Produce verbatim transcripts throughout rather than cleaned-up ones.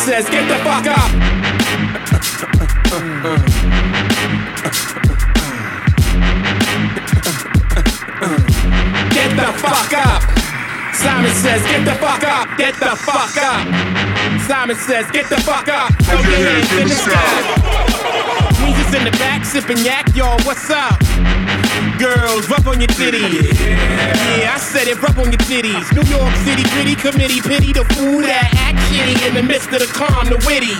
says, get the fuck up. Get the fuck up. Simon says, get the fuck up. Get the fuck up. Simon says, get the fuck up. Throw your hands in the sky. Weezer's in the back, sipping yak, y'all, what's up? Girls, rub on your titties. Yeah, I said it, rub on your titties. New York City, gritty committee, pity the fool that act shitty in the midst of the calm, the witty.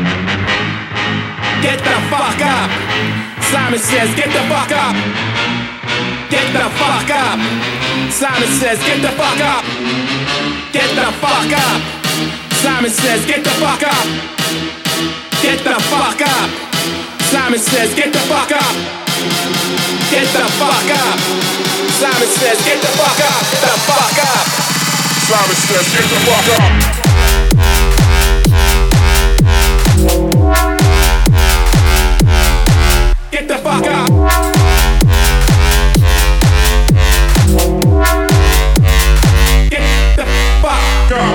Get the fuck up. Simon says, get the fuck up. Get the fuck up. Simon says, get the fuck up. Get the fuck up. Simon says, get the fuck up. Get the fuck up. Simon says, get the fuck up. Get the fuck up. Simon says, get the fuck up. Get the fuck up. Simon says, get the fuck up. Get the fuck up. Get the fuck up.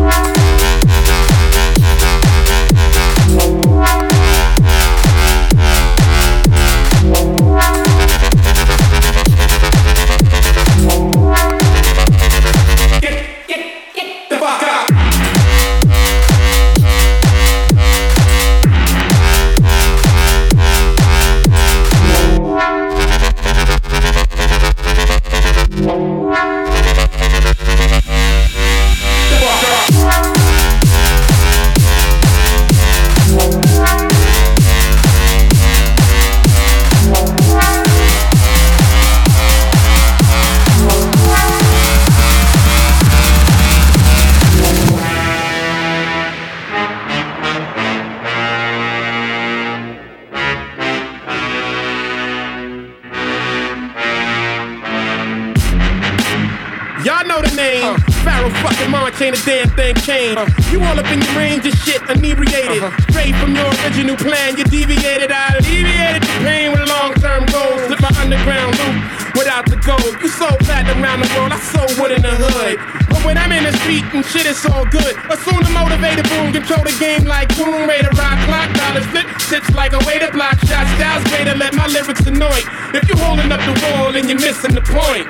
Ain't a damn thing changed. Uh, you all up in your range of shit, inebriated. Uh-huh. Straight from your original plan, you deviated. I alleviated the pain with long-term goals. Slip my underground loop without the gold. You so fat around the world, I so wood in the hood. But when I'm in the street and shit, it's all good. Assume the motivated boom, control the game like boom. Raider rock clock, dollars flip, sits like a way to block shots. Styles way to let my lyrics annoy. If you holding up the wall and you're missing the point.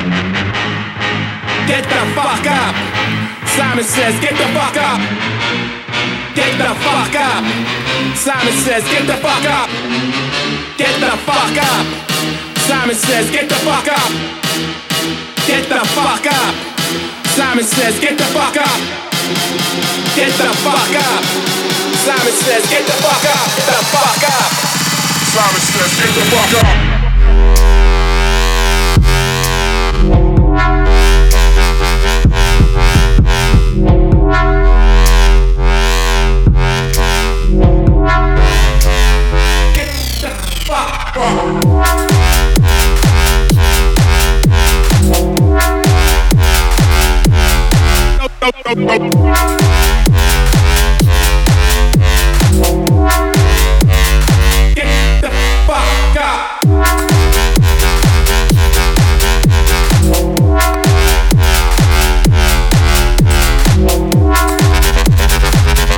Get the fuck up. Simon says, get the fuck up. Get the fuck up. Simon says, get the fuck up. Get the fuck up. Simon says, get the fuck up. Get the fuck up. Simon says, get the fuck up. Get the fuck up. Simon says, get the fuck up. Get the fuck up. Simon says, get the fuck up.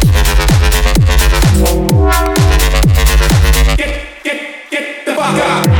Get, get, get the fuck up.